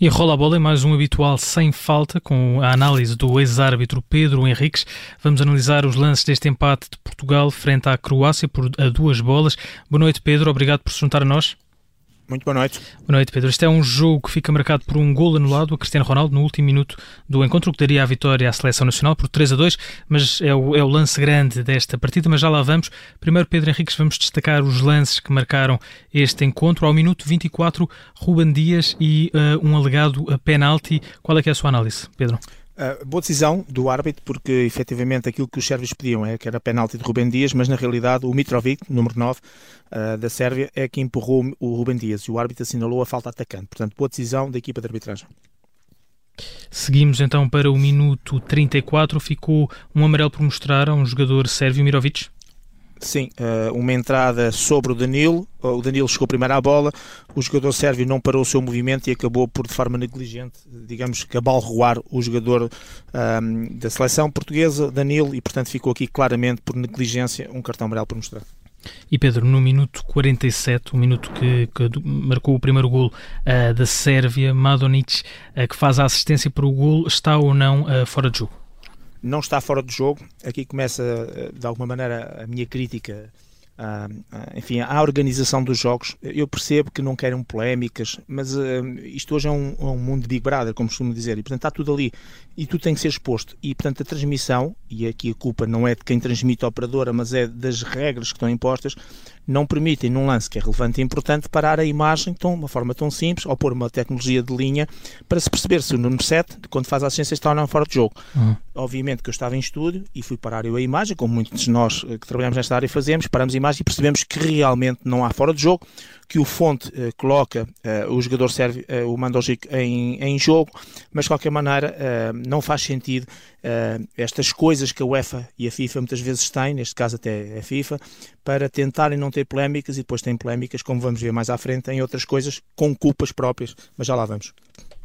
E rola a bola em mais um habitual Sem Falta, com a análise do ex-árbitro Pedro Henriques. Vamos analisar os lances deste empate de Portugal frente à Croácia a 2 bolas. Boa noite, Pedro. Obrigado por se juntar a nós. Muito boa noite. Boa noite, Pedro. Este é um jogo que fica marcado por um golo anulado a Cristiano Ronaldo no último minuto do encontro, que daria a vitória à Seleção Nacional por 3-2, mas é o lance grande desta partida, mas já lá vamos. Primeiro, Pedro Henriques, vamos destacar os lances que marcaram este encontro. Ao minuto 24, Rúben Dias e um alegado penalti. Qual é que é a sua análise, Pedro? Boa decisão do árbitro, porque efetivamente aquilo que os sérvios pediam é que era penalti de Rúben Dias, mas na realidade o Mitrovic, número 9 da Sérvia, é que empurrou o Rúben Dias e o árbitro assinalou a falta atacante. Portanto, boa decisão da equipa de arbitragem. Seguimos então para o minuto 34, ficou um amarelo por mostrar a um jogador sérvio, Mirovic. Sim, uma entrada sobre o Danilo chegou primeiro à bola, o jogador sérvio não parou o seu movimento e acabou por, de forma negligente, digamos que abalroar o jogador da seleção portuguesa, Danilo, e portanto ficou aqui claramente por negligência um cartão amarelo por mostrar. E Pedro, no minuto 47, o minuto que marcou o primeiro golo da Sérvia, Madonic, que faz a assistência para o golo, está ou não fora de jogo? Não está fora de jogo. Aqui começa, de alguma maneira, a minha crítica à organização dos jogos. Eu percebo que não querem polémicas, mas isto hoje é um mundo de Big Brother, como costumo dizer, e portanto está tudo ali e tudo tem que ser exposto. E portanto a transmissão, e aqui a culpa não é de quem transmite a operadora, mas é das regras que estão impostas, não permitem, num lance que é relevante e importante, parar a imagem de uma forma tão simples, ou pôr uma tecnologia de linha, para se perceber se o número 7, quando faz a assistência, está ou não fora de jogo. Obviamente que eu estava em estúdio e fui parar eu a imagem, como muitos de nós que trabalhamos nesta área fazemos, paramos a imagem e percebemos que realmente não há fora de jogo, que o fonte coloca o jogador sérvio, o Mandžukić, em jogo, mas de qualquer maneira não faz sentido estas coisas que a UEFA e a FIFA muitas vezes têm, neste caso até a FIFA, para tentarem não ter polémicas, e depois têm polémicas, como vamos ver mais à frente, em outras coisas com culpas próprias, mas já lá vamos.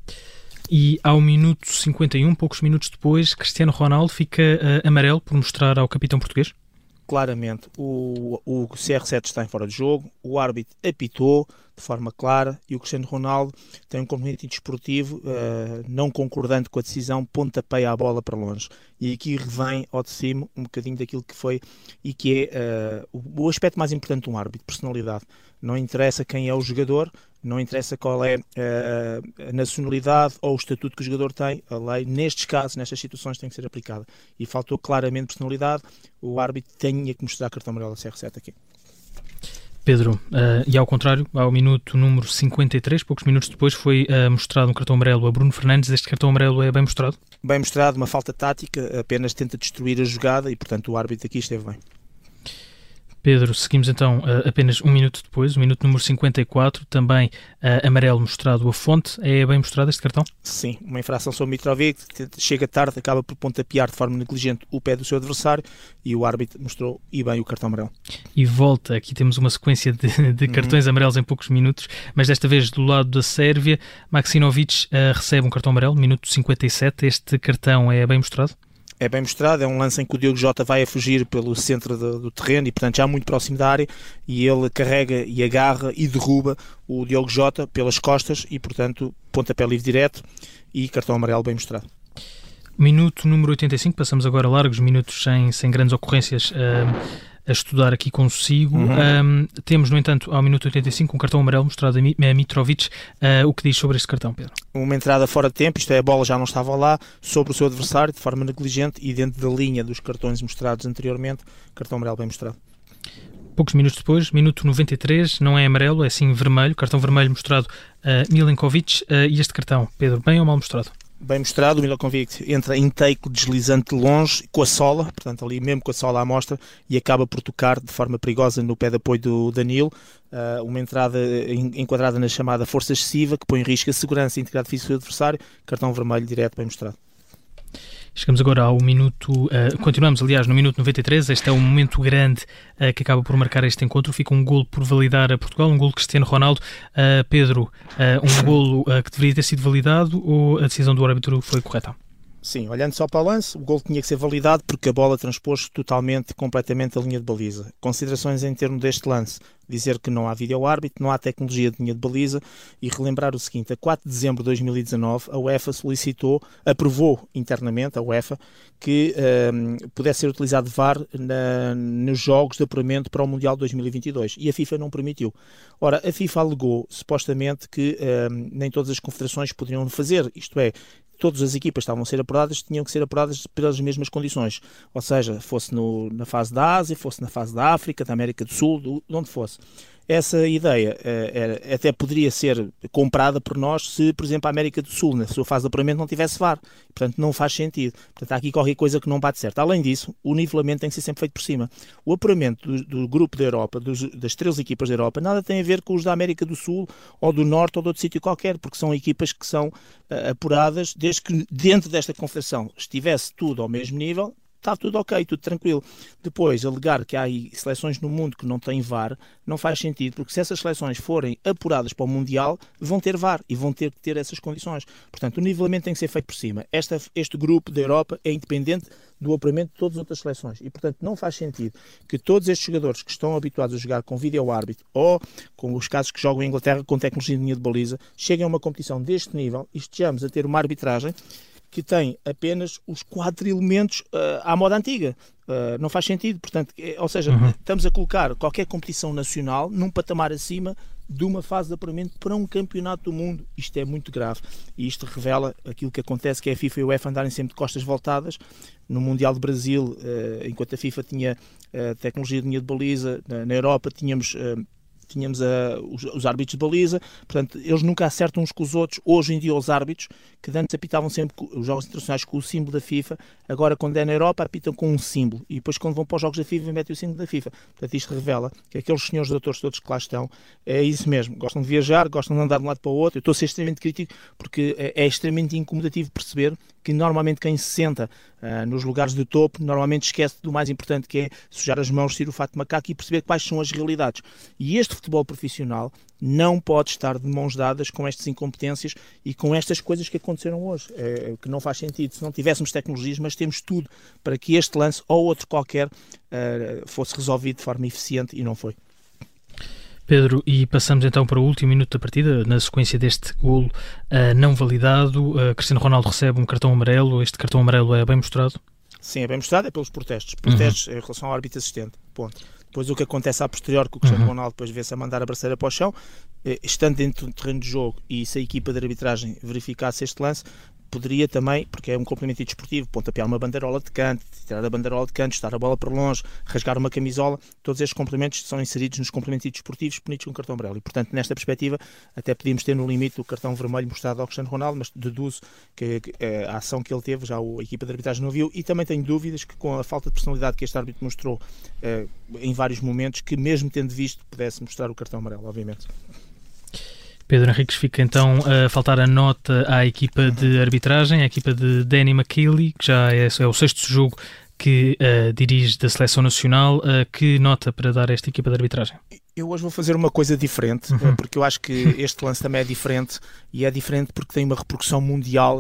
E ao minuto 51, poucos minutos depois, Cristiano Ronaldo fica amarelo por mostrar ao capitão português? Claramente, o CR7 está em fora de jogo, o árbitro apitou de forma clara e o Cristiano Ronaldo tem um componente desportivo não concordante com a decisão, pontapeia a bola para longe. E aqui revém ao de cima um bocadinho daquilo que foi e que é o aspecto mais importante de um árbitro, personalidade. Não interessa quem é o jogador, não interessa qual é a nacionalidade ou o estatuto que o jogador tem, a lei, nestes casos, nestas situações, tem que ser aplicada. E faltou claramente personalidade, o árbitro tinha que mostrar cartão amarelo a CR7 aqui. Pedro, e ao contrário, ao minuto número 53, poucos minutos depois, foi mostrado um cartão amarelo a Bruno Fernandes. Este cartão amarelo é bem mostrado? Bem mostrado, uma falta tática, apenas tenta destruir a jogada e, portanto, o árbitro aqui esteve bem. Pedro, seguimos então apenas um minuto depois, o minuto número 54, também amarelo mostrado a fonte. É bem mostrado este cartão? Sim, uma infração sobre Mitrovic, chega tarde, acaba por pontapear de forma negligente o pé do seu adversário e o árbitro mostrou e bem o cartão amarelo. E volta, aqui temos uma sequência de cartões amarelos em poucos minutos, mas desta vez do lado da Sérvia, Maksimovic recebe um cartão amarelo, minuto 57, este cartão é bem mostrado? É bem mostrado, é um lance em que o Diogo Jota vai a fugir pelo centro do terreno e, portanto, já muito próximo da área, e ele carrega e agarra e derruba o Diogo Jota pelas costas e, portanto, pontapé livre direto e cartão amarelo bem mostrado. Minuto número 85, passamos agora largos minutos sem grandes ocorrências a estudar aqui consigo. Temos, no entanto, ao minuto 85, um cartão amarelo mostrado a Mitrovic. O que diz sobre este cartão, Pedro? Uma entrada fora de tempo, isto é, a bola já não estava lá, sobre o seu adversário, de forma negligente, e dentro da linha dos cartões mostrados anteriormente, cartão amarelo bem mostrado. Poucos minutos depois, minuto 93, não é amarelo, é sim vermelho, cartão vermelho mostrado a Milenkovic. E este cartão, Pedro, bem ou mal mostrado? Bem mostrado, o Milenkovic entra em take deslizante de longe, com a sola, portanto ali mesmo com a sola à mostra, e acaba por tocar de forma perigosa no pé de apoio do Danilo, uma entrada enquadrada na chamada força excessiva, que põe em risco a segurança e a integridade física do adversário, cartão vermelho direto, bem mostrado. Chegamos agora ao minuto, continuamos aliás no minuto 93, este é o momento grande que acaba por marcar este encontro, fica um golo por validar a Portugal, um golo de Cristiano Ronaldo. Pedro, um golo que deveria ter sido validado ou a decisão do árbitro foi correta? Sim, olhando só para o lance, o gol tinha que ser validado porque a bola transpôs totalmente, completamente a linha de baliza. Considerações em termos deste lance: dizer que não há vídeo-árbitro, não há tecnologia de linha de baliza, e relembrar o seguinte: a 4 de dezembro de 2019 a UEFA aprovou internamente, a UEFA, que pudesse ser utilizado VAR nos jogos de apuramento para o Mundial de 2022, e a FIFA não permitiu. Ora, a FIFA alegou supostamente que nem todas as confederações poderiam fazer, isto é, todas as equipas estavam a ser apuradas, tinham que ser apuradas pelas mesmas condições, ou seja, fosse na fase da Ásia, fosse na fase da África, da América do Sul, de onde fosse. Essa ideia até poderia ser comprada por nós se, por exemplo, a América do Sul, na sua fase de apuramento, não tivesse VAR. Portanto, não faz sentido. Portanto, há aqui qualquer coisa que não bate certo. Além disso, o nivelamento tem que ser sempre feito por cima. O apuramento do grupo da Europa, das 13 equipas da Europa, nada tem a ver com os da América do Sul, ou do Norte, ou de outro sítio qualquer, porque são equipas que são apuradas desde que dentro desta confederação estivesse tudo ao mesmo nível. Está tudo ok, tudo tranquilo. Depois, alegar que há aí seleções no mundo que não têm VAR, não faz sentido, porque se essas seleções forem apuradas para o Mundial, vão ter VAR e vão ter que ter essas condições. Portanto, o nivelamento tem que ser feito por cima. Este grupo da Europa é independente do apuramento de todas as outras seleções e, portanto, não faz sentido que todos estes jogadores que estão habituados a jogar com vídeo-árbitro ou com os casos que jogam em Inglaterra com tecnologia de linha de baliza, cheguem a uma competição deste nível e estejamos a ter uma arbitragem que tem apenas os 4 elementos à moda antiga. Não faz sentido, portanto, ou seja, estamos a colocar qualquer competição nacional num patamar acima de uma fase de apuramento para um campeonato do mundo. Isto é muito grave e isto revela aquilo que acontece, que é a FIFA e a UEFA andarem sempre de costas voltadas. No Mundial de Brasil, enquanto a FIFA tinha tecnologia de linha de baliza, na Europa tínhamos os árbitros de baliza, portanto, eles nunca acertam uns com os outros. Hoje em dia, os árbitros, que antes apitavam sempre os jogos internacionais com o símbolo da FIFA, agora, quando é na Europa, apitam com um símbolo, e depois, quando vão para os jogos da FIFA, metem o símbolo da FIFA. Portanto, isto revela que aqueles senhores doutores todos que lá estão, é isso mesmo, gostam de viajar, gostam de andar de um lado para o outro. Eu estou a ser extremamente crítico, porque é extremamente incomodativo perceber que, normalmente, quem se senta nos lugares de topo, normalmente esquece do mais importante, que é sujar as mãos, tirar o fato de macaco e perceber quais são as realidades. E este futebol profissional não pode estar de mãos dadas com estas incompetências e com estas coisas que aconteceram hoje, que não faz sentido. Se não tivéssemos tecnologias, mas temos tudo para que este lance ou outro qualquer fosse resolvido de forma eficiente, e não foi. Pedro, e passamos então para o último minuto da partida, na sequência deste golo não validado. Cristiano Ronaldo recebe um cartão amarelo. Este cartão amarelo é bem mostrado? Sim, é bem mostrado, é pelos protestos. Protestos em relação ao árbitro assistente. Ponto. Depois o que acontece a posterior, que o Cristiano Ronaldo depois vê-se a mandar a braceira para o chão, estando dentro do terreno de jogo, e se a equipa de arbitragem verificasse este lance, poderia também, porque é um complemento desportivo, pontapear uma banderola de canto, tirar a banderola de canto, estar a bola para longe, rasgar uma camisola. Todos estes complementos são inseridos nos complementos desportivos punidos com cartão amarelo. E, portanto, nesta perspectiva, até podíamos ter no limite o cartão vermelho mostrado ao Cristiano Ronaldo, mas deduzo que a ação que ele teve, já a equipa de arbitragem não viu, e também tenho dúvidas que, com a falta de personalidade que este árbitro mostrou em vários momentos, que mesmo tendo visto, pudesse mostrar o cartão amarelo, obviamente. Pedro Henriques, fica então a faltar a nota à equipa de arbitragem, a equipa de Danny McKeely, que já é o 6º jogo que dirige da Seleção Nacional. Que nota para dar a esta equipa de arbitragem? Eu hoje vou fazer uma coisa diferente, porque eu acho que este lance também é diferente, e é diferente porque tem uma repercussão mundial,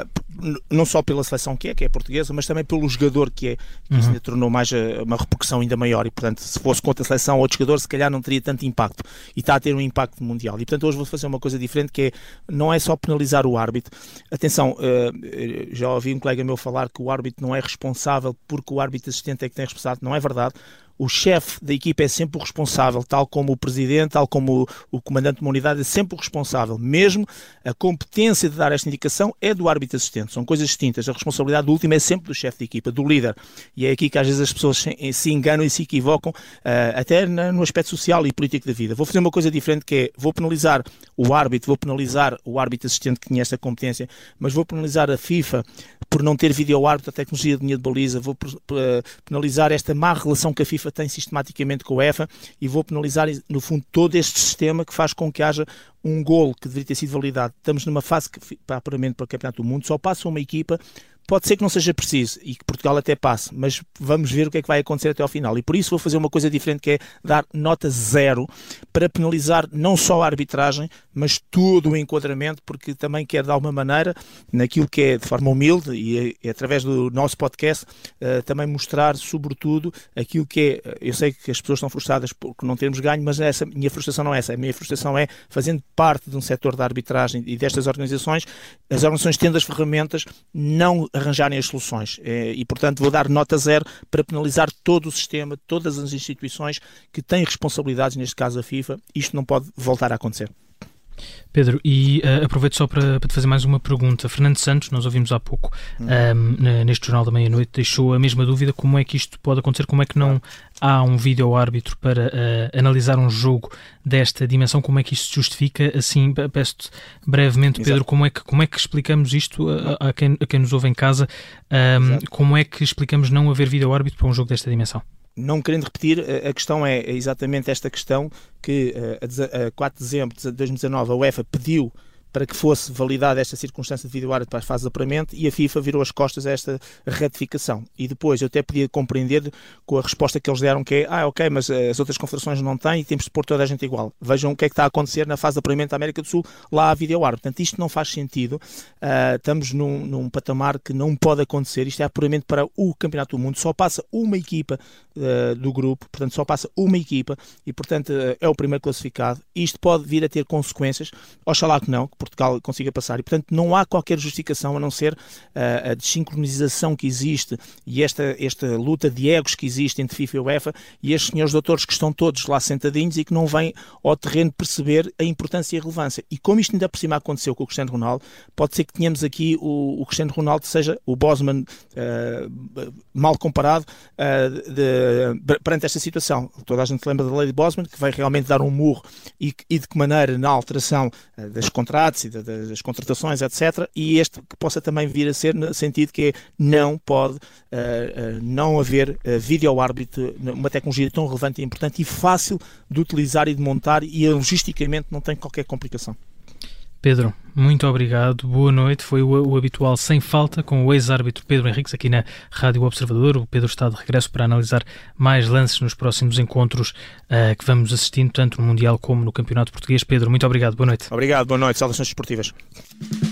não só pela seleção que é portuguesa, mas também pelo jogador que é, que isso ainda tornou mais uma repercussão ainda maior, e portanto, se fosse contra a seleção ou outro jogador, se calhar não teria tanto impacto, e está a ter um impacto mundial. E portanto, hoje vou fazer uma coisa diferente, que não é só penalizar o árbitro. Atenção, já ouvi um colega meu falar que o árbitro não é responsável porque o árbitro assistente é que tem responsabilidade. Não é verdade. O chefe da equipa é sempre o responsável, tal como o presidente, tal como o comandante de uma unidade é sempre o responsável. Mesmo a competência de dar esta indicação é do árbitro assistente. São coisas distintas. A responsabilidade última é sempre do chefe de equipa, do líder. E é aqui que às vezes as pessoas se enganam e se equivocam, até no aspecto social e político da vida. Vou fazer uma coisa diferente, que é, vou penalizar o árbitro assistente que tinha esta competência, mas vou penalizar a FIFA por não ter vídeo-árbitro, a tecnologia de linha de baliza, vou penalizar esta má relação que a FIFA tem sistematicamente com a UEFA, e vou penalizar, no fundo, todo este sistema que faz com que haja um golo que deveria ter sido validado. Estamos numa fase que, para apuramento para o Campeonato do Mundo, só passa uma equipa pode ser que não seja preciso e que Portugal até passe, mas vamos ver o que é que vai acontecer até ao final. E por isso vou fazer uma coisa diferente, que é dar nota 0 para penalizar não só a arbitragem, mas todo o enquadramento, porque também quero de alguma maneira, naquilo que é de forma humilde e através do nosso podcast, também mostrar sobretudo aquilo que é, eu sei que as pessoas estão frustradas por não termos ganho, mas essa minha frustração não é essa, a minha frustração é, fazendo parte de um setor da arbitragem e destas organizações, as organizações tendo as ferramentas, não arranjarem as soluções e portanto vou dar nota 0 para penalizar todo o sistema, todas as instituições que têm responsabilidades, neste caso a FIFA. Isto não pode voltar a acontecer. Pedro, e aproveito só para te fazer mais uma pergunta. Fernando Santos, nós ouvimos há pouco neste Jornal da Meia-Noite, deixou a mesma dúvida: como é que isto pode acontecer, como é que não há um vídeo-árbitro para analisar um jogo desta dimensão, como é que isto se justifica? Assim, peço-te brevemente, Pedro, como é que explicamos isto a quem nos ouve em casa? Como é que explicamos não haver vídeo-árbitro para um jogo desta dimensão? Não querendo repetir, a questão é exatamente esta questão que a 4 de dezembro de 2019 a UEFA pediu para que fosse validada esta circunstância de vídeo-árbitro para as fases de apuramento e a FIFA virou as costas a esta ratificação. E depois eu até podia compreender com a resposta que eles deram, que é, ok, mas as outras confederações não têm e temos de pôr toda a gente igual. Vejam o que é que está a acontecer na fase de apuramento da América do Sul, lá há vídeo-árbitro. Portanto, isto não faz sentido. Estamos num patamar que não pode acontecer. Isto é apuramento para o Campeonato do Mundo. Só passa uma equipa do grupo, portanto, só passa uma equipa e, portanto, é o primeiro classificado. Isto pode vir a ter consequências. Oxalá que não, que Portugal consiga passar. E, portanto, não há qualquer justificação a não ser a desincronização que existe e esta luta de egos que existe entre FIFA e UEFA e estes senhores doutores que estão todos lá sentadinhos e que não vêm ao terreno perceber a importância e a relevância. E como isto ainda por cima aconteceu com o Cristiano Ronaldo, pode ser que tenhamos aqui o Cristiano Ronaldo seja o Bosman mal comparado perante esta situação. Toda a gente lembra da lei de Bosman, que vai realmente dar um murro e de que maneira na alteração das contratos e das contratações, etc. E este que possa também vir a ser no sentido que não pode não haver vídeo-árbitro, uma tecnologia tão relevante e importante e fácil de utilizar e de montar e logisticamente não tem qualquer complicação. Pedro, muito obrigado, boa noite. Foi o habitual Sem Falta com o ex-árbitro Pedro Henriques aqui na Rádio Observador. O Pedro está de regresso para analisar mais lances nos próximos encontros que vamos assistindo, tanto no Mundial como no Campeonato Português. Pedro, muito obrigado, boa noite. Obrigado, boa noite, saudações esportivas.